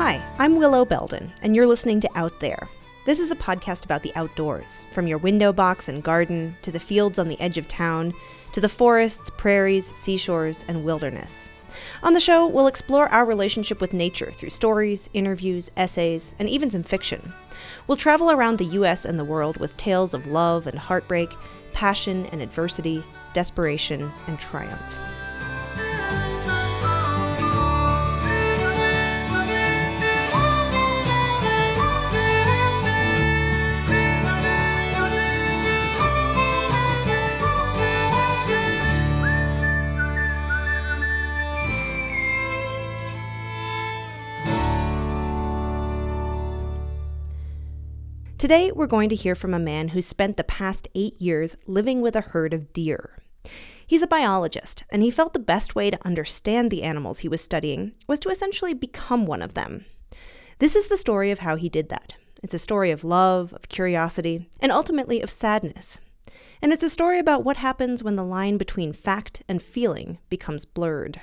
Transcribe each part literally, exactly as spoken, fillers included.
Hi, I'm Willow Belden, and you're listening to Out There. This is a podcast about the outdoors, from your window box and garden, to the fields on the edge of town, to the forests, prairies, seashores, and wilderness. On the show, we'll explore our relationship with nature through stories, interviews, essays, and even some fiction. We'll travel around the U S and the world with tales of love and heartbreak, passion and adversity, desperation and triumph. Today, we're going to hear from a man who spent the past eight years living with a herd of deer. He's a biologist, and he felt the best way to understand the animals he was studying was to essentially become one of them. This is the story of how he did that. It's a story of love, of curiosity, and ultimately of sadness. And it's a story about what happens when the line between fact and feeling becomes blurred.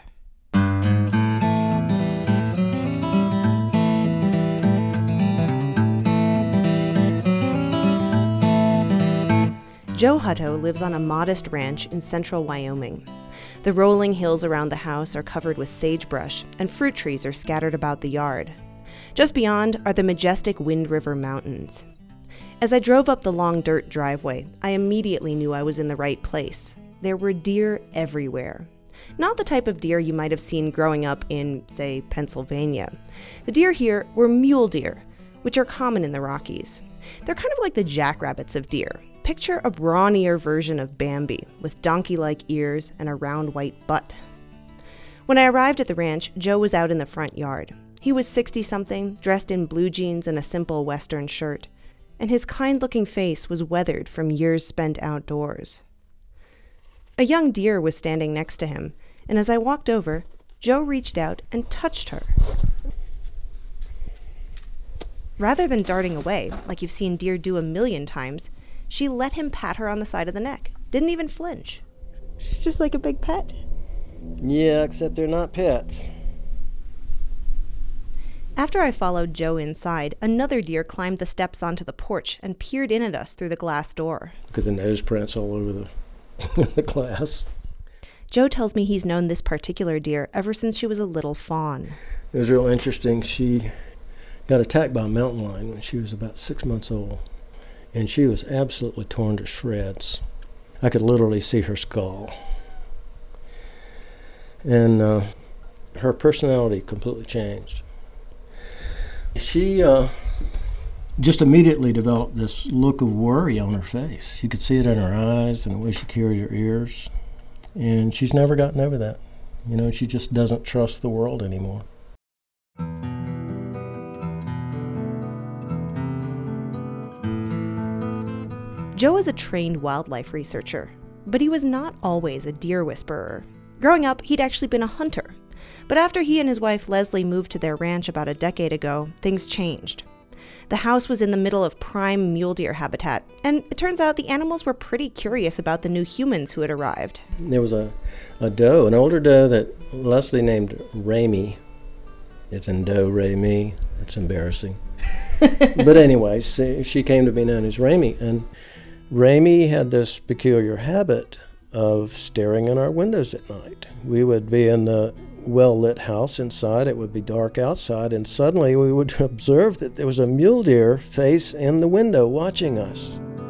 Joe Hutto lives on a modest ranch in central Wyoming. The rolling hills around the house are covered with sagebrush, and fruit trees are scattered about the yard. Just beyond are the majestic Wind River Mountains. As I drove up the long dirt driveway, I immediately knew I was in the right place. There were deer everywhere. Not the type of deer you might have seen growing up in, say, Pennsylvania. The deer here were mule deer, which are common in the Rockies. They're kind of like the jackrabbits of deer. Picture a brawnier version of Bambi, with donkey-like ears and a round white butt. When I arrived at the ranch, Joe was out in the front yard. He was sixty-something, dressed in blue jeans and a simple Western shirt, and his kind-looking face was weathered from years spent outdoors. A young deer was standing next to him, and as I walked over, Joe reached out and touched her. Rather than darting away, like you've seen deer do a million times, she let him pat her on the side of the neck. Didn't even flinch. She's just like a big pet. Yeah, except they're not pets. After I followed Joe inside, another deer climbed the steps onto the porch and peered in at us through the glass door. Look at the nose prints all over the, the glass. Joe tells me he's known this particular deer ever since she was a little fawn. It was real interesting. She got attacked by a mountain lion when she was about six months old. And she was absolutely torn to shreds. I could literally see her skull. And uh, her personality completely changed. She uh, just immediately developed this look of worry on her face. You could see it in her eyes and the way she carried her ears. And she's never gotten over that. You know, she just doesn't trust the world anymore. Joe is a trained wildlife researcher, but he was not always a deer whisperer. Growing up, he'd actually been a hunter. But after he and his wife Leslie moved to their ranch about a decade ago, things changed. The house was in the middle of prime mule deer habitat, and it turns out the animals were pretty curious about the new humans who had arrived. There was a, a doe, an older doe that Leslie named Ramey. It's in doe, Ray-me. That's embarrassing. But anyway, she, she came to be known as Ramey, and Ramey had this peculiar habit of staring in our windows at night. We would be in the well-lit house inside, it would be dark outside, and suddenly we would observe that there was a mule deer face in the window watching us.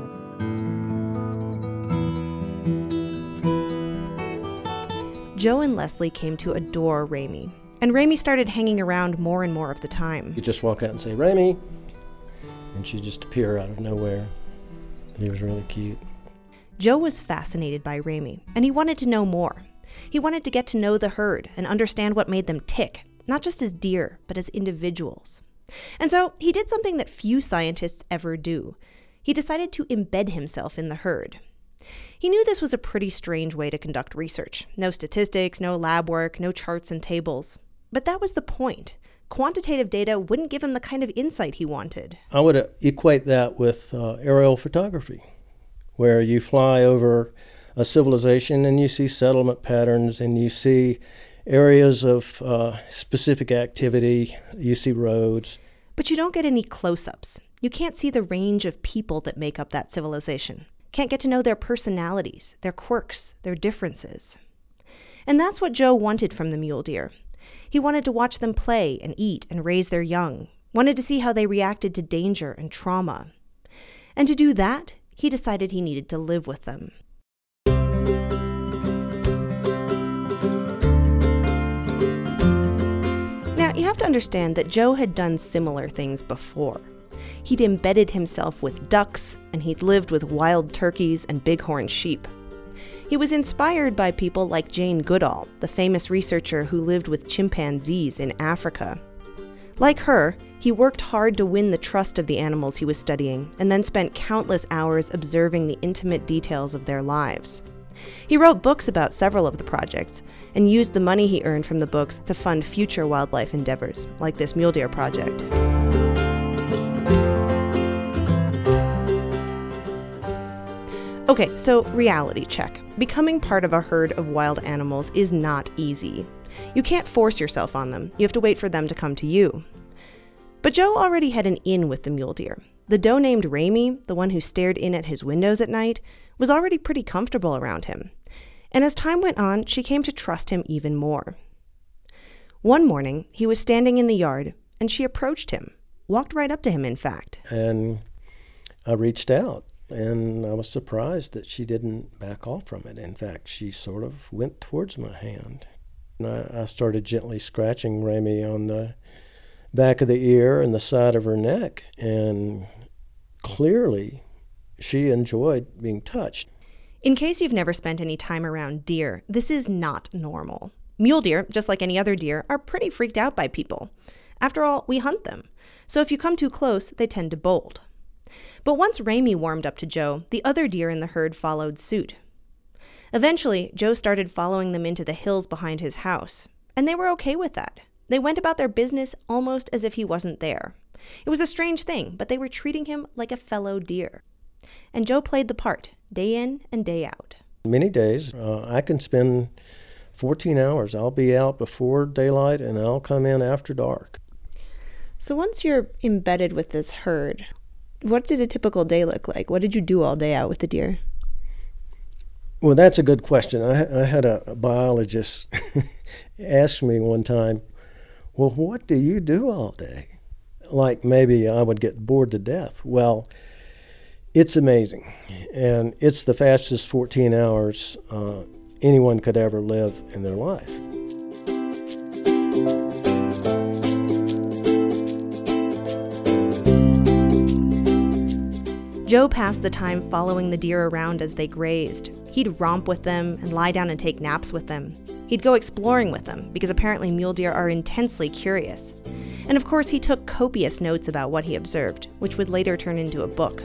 Joe and Leslie came to adore Ramey, and Ramey started hanging around more and more of the time. You just walk out and say, Ramey, and she'd just appear out of nowhere. He was really cute. Joe was fascinated by Ramey, and he wanted to know more. He wanted to get to know the herd and understand what made them tick, not just as deer, but as individuals. And so he did something that few scientists ever do. He decided to embed himself in the herd. He knew this was a pretty strange way to conduct research. No statistics, no lab work, no charts and tables. But that was the point. Quantitative data wouldn't give him the kind of insight he wanted. I would equate that with uh, aerial photography, where you fly over a civilization and you see settlement patterns and you see areas of uh, specific activity. You see roads. But you don't get any close-ups. You can't see the range of people that make up that civilization. Can't get to know their personalities, their quirks, their differences. And that's what Joe wanted from the mule deer. He wanted to watch them play and eat and raise their young, wanted to see how they reacted to danger and trauma. And to do that, he decided he needed to live with them. Now, you have to understand that Joe had done similar things before. He'd embedded himself with ducks, and he'd lived with wild turkeys and bighorn sheep. He was inspired by people like Jane Goodall, the famous researcher who lived with chimpanzees in Africa. Like her, he worked hard to win the trust of the animals he was studying, and then spent countless hours observing the intimate details of their lives. He wrote books about several of the projects, and used the money he earned from the books to fund future wildlife endeavors, like this mule deer project. Okay, so reality check. Becoming part of a herd of wild animals is not easy. You can't force yourself on them. You have to wait for them to come to you. But Joe already had an in with the mule deer. The doe named Ramy, the one who stared in at his windows at night, was already pretty comfortable around him. And as time went on, she came to trust him even more. One morning, he was standing in the yard, and she approached him, walked right up to him, in fact. And I reached out. And I was surprised that she didn't back off from it. In fact, she sort of went towards my hand. And I, I started gently scratching Ramy on the back of the ear and the side of her neck. And clearly, she enjoyed being touched. In case you've never spent any time around deer, this is not normal. Mule deer, just like any other deer, are pretty freaked out by people. After all, we hunt them. So if you come too close, they tend to bolt. But once Ramy warmed up to Joe, the other deer in the herd followed suit. Eventually, Joe started following them into the hills behind his house, and they were okay with that. They went about their business almost as if he wasn't there. It was a strange thing, but they were treating him like a fellow deer. And Joe played the part, day in and day out. Many days, uh, I can spend fourteen hours. I'll be out before daylight, and I'll come in after dark. So once you're embedded with this herd, what did a typical day look like? What did you do all day out with the deer? Well, that's a good question. I, I had a, a biologist ask me one time, well, what do you do all day? Like maybe I would get bored to death. Well, it's amazing. And it's the fastest fourteen hours uh, anyone could ever live in their life. Joe passed the time following the deer around as they grazed. He'd romp with them and lie down and take naps with them. He'd go exploring with them, because apparently mule deer are intensely curious. And of course, he took copious notes about what he observed, which would later turn into a book.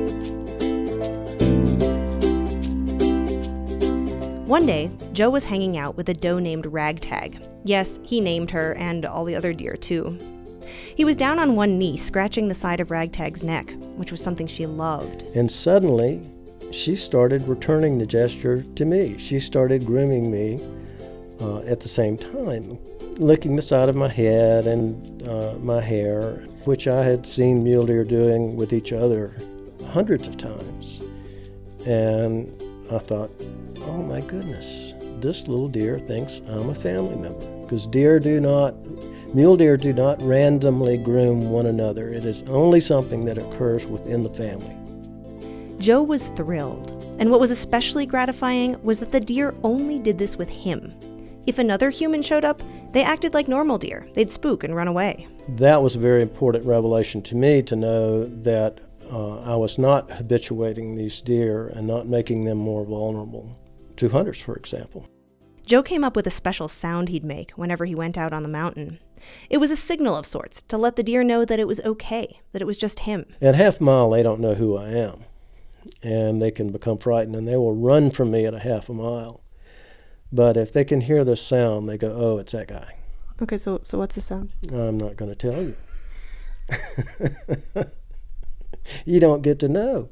One day, Joe was hanging out with a doe named Ragtag. Yes, he named her, and all the other deer too. He was down on one knee, scratching the side of Ragtag's neck, which was something she loved. And suddenly, she started returning the gesture to me. She started grooming me uh, at the same time, licking the side of my head and uh, my hair, which I had seen mule deer doing with each other hundreds of times. And I thought, oh my goodness, this little deer thinks I'm a family member. Because deer do not... Mule deer do not randomly groom one another. It is only something that occurs within the family. Joe was thrilled, and what was especially gratifying was that the deer only did this with him. If another human showed up, they acted like normal deer. They'd spook and run away. That was a very important revelation to me, to know that uh, I was not habituating these deer and not making them more vulnerable to hunters, for example. Joe came up with a special sound he'd make whenever he went out on the mountain. It was a signal of sorts to let the deer know that it was okay, that it was just him. At half a mile, they don't know who I am, and they can become frightened, and they will run from me at a half a mile. But if they can hear the sound, they go, oh, it's that guy. Okay, so so what's the sound? I'm not going to tell you. You don't get to know.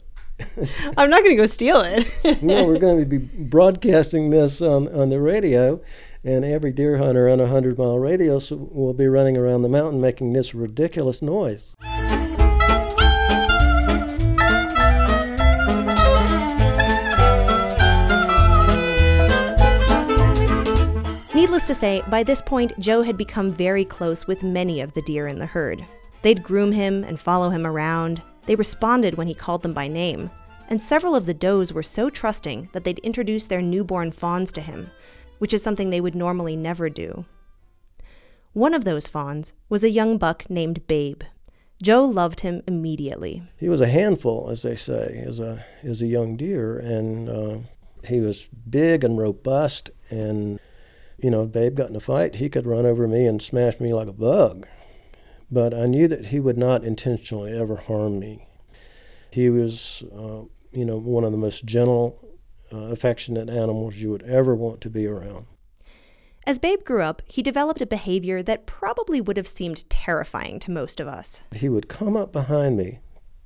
I'm not going to go steal it. No, we're going to be broadcasting this on, on the radio, And every deer hunter on a hundred-mile radius will be running around the mountain making this ridiculous noise. Needless to say, by this point, Joe had become very close with many of the deer in the herd. They'd groom him and follow him around. They responded when he called them by name. And several of the does were so trusting that they'd introduce their newborn fawns to him, which is something they would normally never do. One of those fawns was a young buck named Babe. Joe loved him immediately. He was a handful, as they say, as a as a young deer, and uh, he was big and robust, and, you know, if Babe got in a fight, he could run over me and smash me like a bug. But I knew that he would not intentionally ever harm me. He was, uh, you know, one of the most gentle, uh, affectionate animals you would ever want to be around. As Babe grew up, he developed a behavior that probably would have seemed terrifying to most of us. He would come up behind me,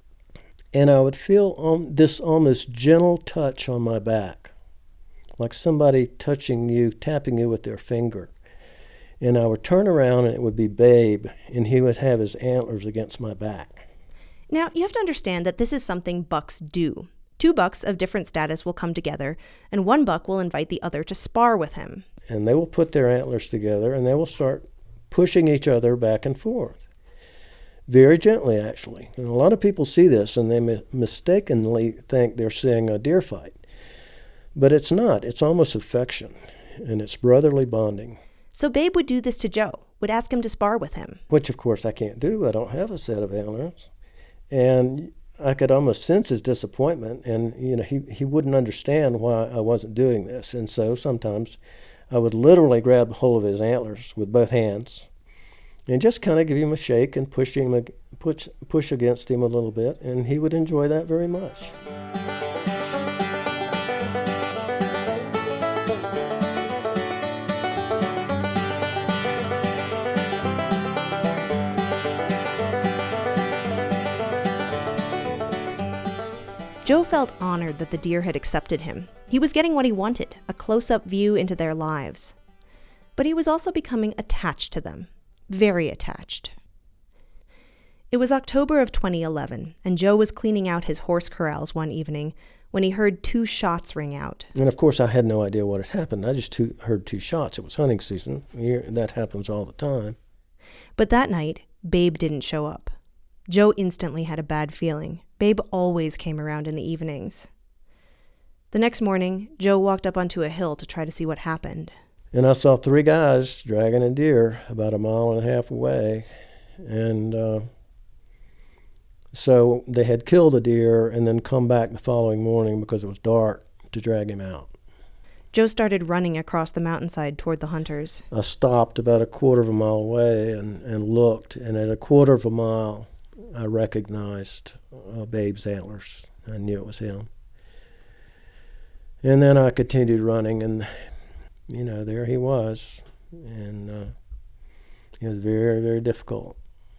and I would feel um, this almost gentle touch on my back, like somebody touching you, tapping you with their finger. And I would turn around, and it would be Babe, and he would have his antlers against my back. Now, you have to understand that this is something bucks do. Two bucks of different status will come together, and one buck will invite the other to spar with him. And they will put their antlers together, and they will start pushing each other back and forth. Very gently, actually. And a lot of people see this, and they mi- mistakenly think they're seeing a deer fight. But it's not. It's almost affection, and it's brotherly bonding. So Babe would do this to Joe, would ask him to spar with him. Which, of course, I can't do. I don't have a set of antlers. And I could almost sense his disappointment, and, you know, he, he wouldn't understand why I wasn't doing this. And so sometimes I would literally grab hold of his antlers with both hands and just kind of give him a shake and push him, push, push against him a little bit, and he would enjoy that very much. Joe felt honored that the deer had accepted him. He was getting what he wanted, a close-up view into their lives. But he was also becoming attached to them, very attached. It was October of twenty eleven, and Joe was cleaning out his horse corrals one evening when he heard two shots ring out. And of course I had no idea what had happened. I just two, heard two shots. It was hunting season. That happens all the time. But that night, Babe didn't show up. Joe instantly had a bad feeling. Babe always came around in the evenings. The next morning, Joe walked up onto a hill to try to see what happened. And I saw three guys dragging a deer about a mile and a half away. And uh, so they had killed a deer and then come back the following morning because it was dark to drag him out. Joe started running across the mountainside toward the hunters. I stopped about a quarter of a mile away and, and looked, and at a quarter of a mile, I recognized uh, Babe's antlers. I knew it was him. And then I continued running, and, you know, there he was. And uh, it was very, very difficult.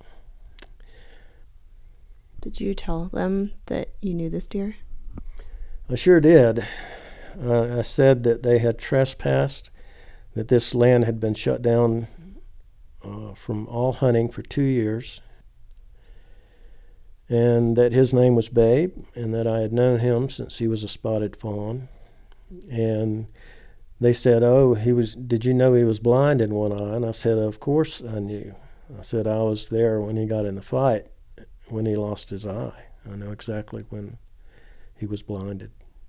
Did you tell them that you knew this deer? I sure did. Uh, I said that they had trespassed, that this land had been shut down uh, from all hunting for two years. And that his name was Babe, and that I had known him since he was a spotted fawn. And they said, oh, he was. Did you know he was blind in one eye? And I said, of course I knew. I said, I was there when he got in the fight, when he lost his eye. I know exactly when he was blinded.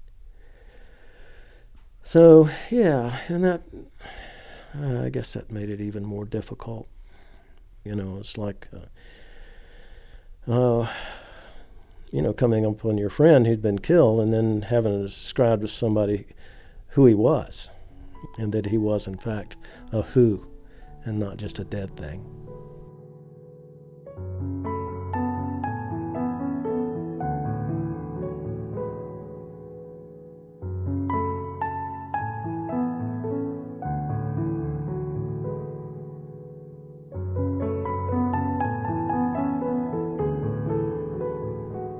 So, yeah, and that, uh, I guess that made it even more difficult. You know, it's like... Uh, Uh, you know, coming up on your friend who'd been killed and then having it described to somebody who he was, and that he was, in fact, a who and not just a dead thing.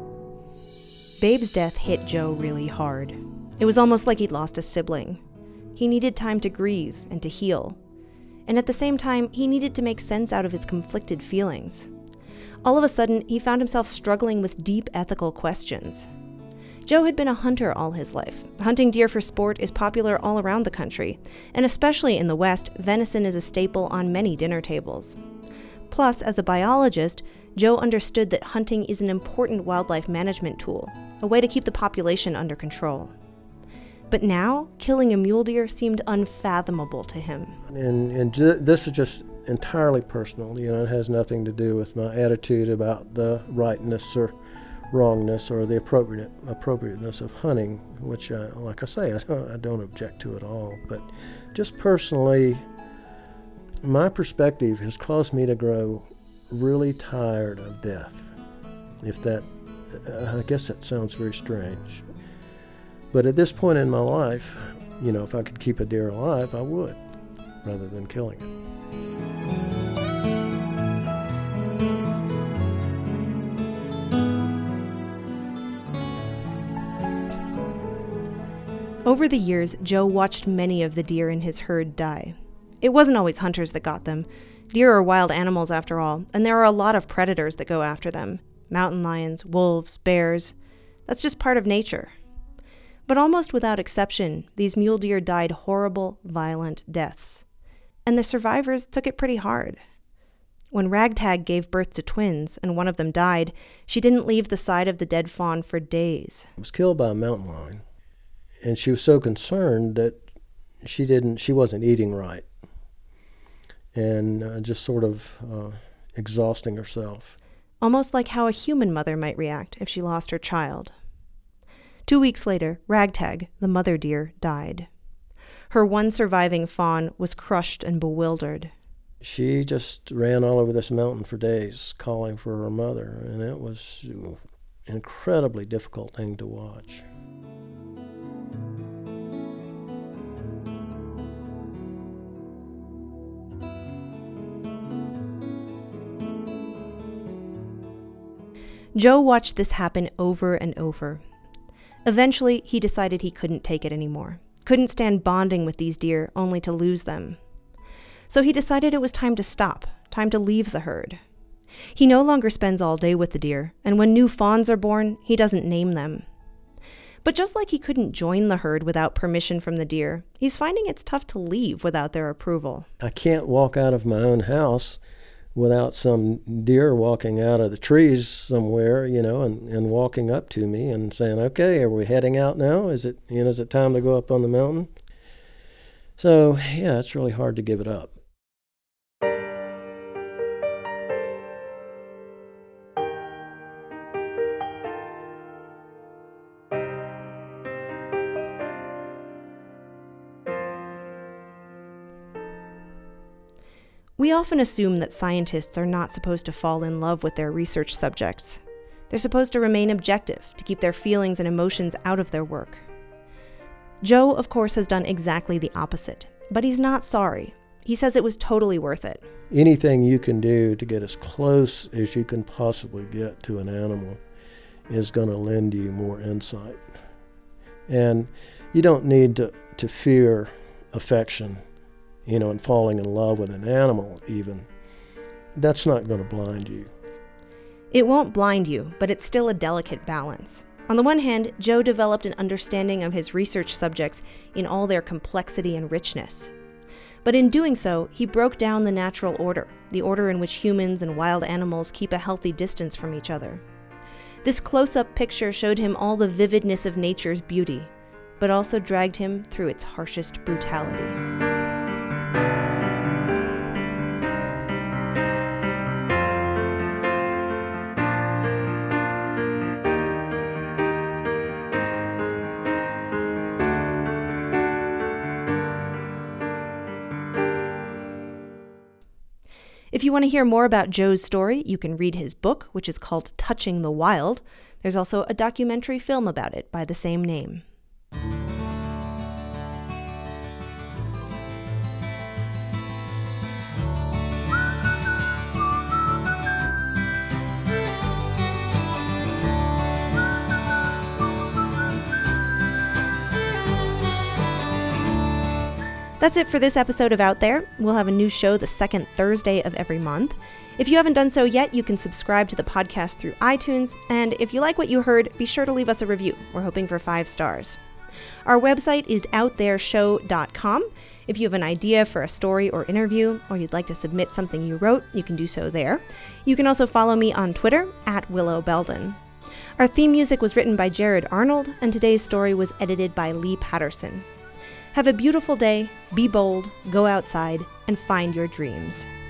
Babe's death hit Joe really hard. It was almost like he'd lost a sibling. He needed time to grieve and to heal. And at the same time, he needed to make sense out of his conflicted feelings. All of a sudden, he found himself struggling with deep ethical questions. Joe had been a hunter all his life. Hunting deer for sport is popular all around the country, and especially in the West, venison is a staple on many dinner tables. Plus, as a biologist, Joe understood that hunting is an important wildlife management tool, a way to keep the population under control. But now, killing a mule deer seemed unfathomable to him. And, and ju- this is just entirely personal. You know, it has nothing to do with my attitude about the rightness or wrongness or the appropriate appropriateness of hunting, which, I, like I say, I don't, I don't object to at all. But just personally, my perspective has caused me to grow really tired of death. If that, I guess that sounds very strange. But at this point in my life, you know, if I could keep a deer alive, I would, rather than killing it. Over the years, Joe watched many of the deer in his herd die. It wasn't always hunters that got them. Deer are wild animals after all, and there are a lot of predators that go after them. Mountain lions, wolves, bears. That's just part of nature. But almost without exception, these mule deer died horrible, violent deaths. And the survivors took it pretty hard. When Ragtag gave birth to twins and one of them died, she didn't leave the side of the dead fawn for days. I was killed by a mountain lion, and she was so concerned that she didn't, she wasn't eating right, and uh, just sort of uh, exhausting herself. Almost like how a human mother might react if she lost her child. Two weeks later, Ragtag, the mother deer, died. Her one surviving fawn was crushed and bewildered. She just ran all over this mountain for days, calling for her mother, and it was an incredibly difficult thing to watch. Joe watched this happen over and over. Eventually, he decided he couldn't take it anymore, couldn't stand bonding with these deer only to lose them. So he decided it was time to stop, time to leave the herd. He no longer spends all day with the deer, and when new fawns are born, he doesn't name them. But just like he couldn't join the herd without permission from the deer, he's finding it's tough to leave without their approval. I can't walk out of my own house without some deer walking out of the trees somewhere, you know, and, and walking up to me and saying, okay, are we heading out now? Is it, you know, is it time to go up on the mountain? So, yeah, it's really hard to give it up. We often assume that scientists are not supposed to fall in love with their research subjects. They're supposed to remain objective, to keep their feelings and emotions out of their work. Joe, of course, has done exactly the opposite, but he's not sorry. He says it was totally worth it. Anything you can do to get as close as you can possibly get to an animal is going to lend you more insight. And you don't need to, to fear affection, you know, and falling in love with an animal even. That's not going to blind you. It won't blind you, but it's still a delicate balance. On the one hand, Joe developed an understanding of his research subjects in all their complexity and richness. But in doing so, he broke down the natural order, the order in which humans and wild animals keep a healthy distance from each other. This close-up picture showed him all the vividness of nature's beauty, but also dragged him through its harshest brutality. If you want to hear more about Joe's story, you can read his book, which is called Touching the Wild. There's also a documentary film about it by the same name. That's it for this episode of Out There. We'll have a new show the second Thursday of every month. If you haven't done so yet, you can subscribe to the podcast through iTunes, and if you like what you heard, be sure to leave us a review. We're hoping for five stars. Our website is out there show dot com. If you have an idea for a story or interview, or you'd like to submit something you wrote, you can do so there. You can also follow me on Twitter, at Willow Belden. Our theme music was written by Jared Arnold, and today's story was edited by Lee Patterson. Have a beautiful day, be bold, go outside, and find your dreams.